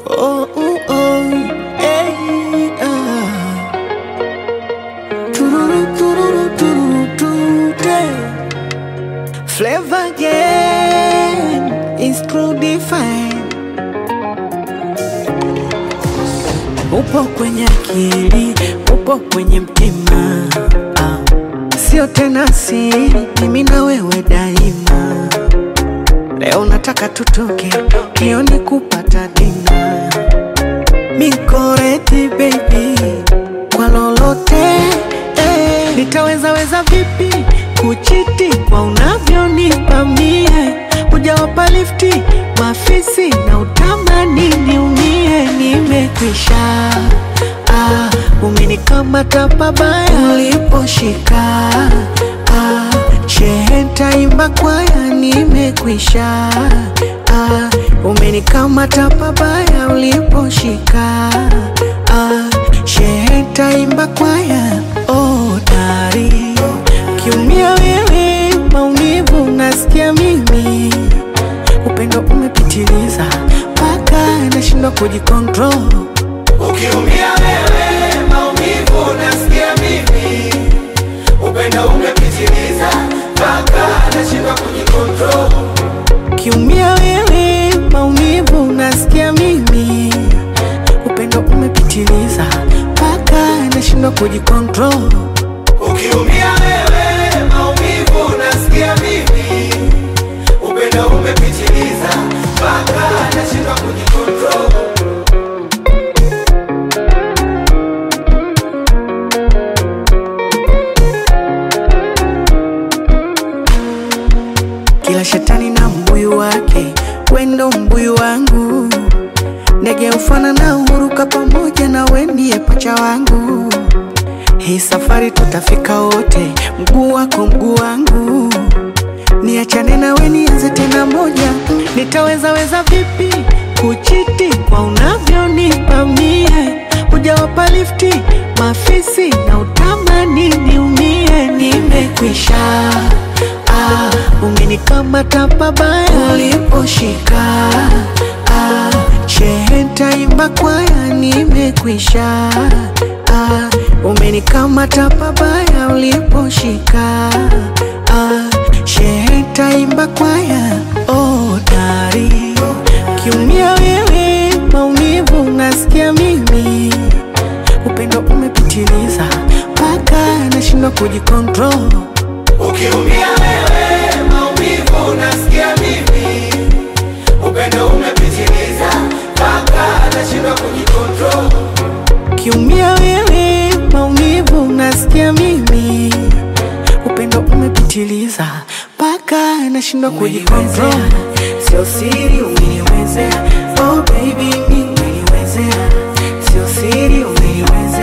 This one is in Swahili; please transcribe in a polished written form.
Oh, oh, oh, hey, tururu, tururu, tururu, tururu. Flavor again is true define. Upo kwenye akili, upo kwenye mtima, sio tena siri, mimi na wewe daima. Leo nataka tutoke, kioni kupata dina. Mikoreti baby, kwa lolote nitaweza vipi kuchiti kwa unavyonipa mie. Hujawapa lifti mafisi na utamani niumie. Nimekwisha, umenikamata pabaya uliposhika. Shehe ntaimba kwaya, nimekwisha. Umenikamata pabaya uliposhika. Shehe ntaimba kwaya. Oh dari, kiumia wewe maumivu nasikia mimi. Upendo umepitiliza mpaka nashindwa kujikontrol. Ukiumia wewe maumivu nasikia mimi. Upendo umepitiliza mpaka nashindwa kujikontrol. Kiumia wewe maumivu nasikia mimi. Upendo umepitiliza mpaka nashindwa kujikontrol. Ukiumia wewe maumivu nasikia mimi. Upendo umepitiliza mpaka nashindwa kujikontrol. Kila shetani na mbuyu wake, wendo mbuyu wangu. Ndege ufana na huruka pamoja na we ndiye pacha wangu. Hii safari tutafika wote, mguu wako mguu wangu. Niachane na we nianze tena moja. Nitaweza vipi kuchiti kwa unavyonipa mie. Hujawapa lifti mafisi na utamani niumie. Nimekwisha, umenikamata pabaya uliposhika. Shehe ntaimba kwaya, nimekwisha. Umenikamata pabaya uliposhika. Shehe ntaimba kwaya. Oh dari, kiumia wewe maumivu nasikia mimi. Upendo umepitiliza mpaka nashindwa kujikontrol. Ukiumia wewe maumivu nasikia mimi. Upendo umepitiliza mpaka nashindwa kujikontrol. Kiumia wewe maumivu nasikia mimi. Upendo umepitiliza mpaka nashindwa kujikontrol. Sio siri umeniwezea, oh baby umeniwezea. Sio siri umeniwezea.